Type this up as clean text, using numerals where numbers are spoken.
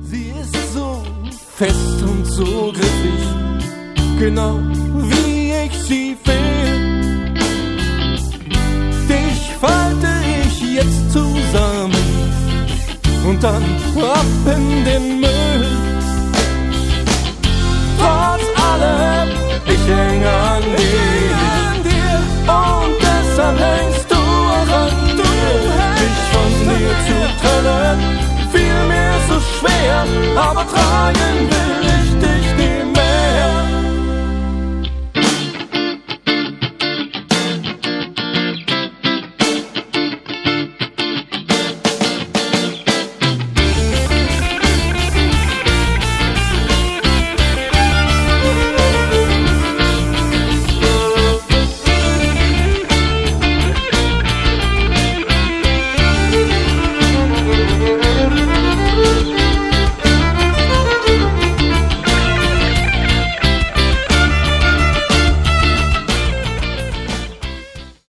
Sie ist so fest und so griffig, genau wie ich sie will. Dich falte ich jetzt zusammen und dann ab in den Müll. Trotz allem, ich häng an dir und deshalb hängst du auch an dir. Mich von dir zu trennen, fiel mir so schwer, aber tragen will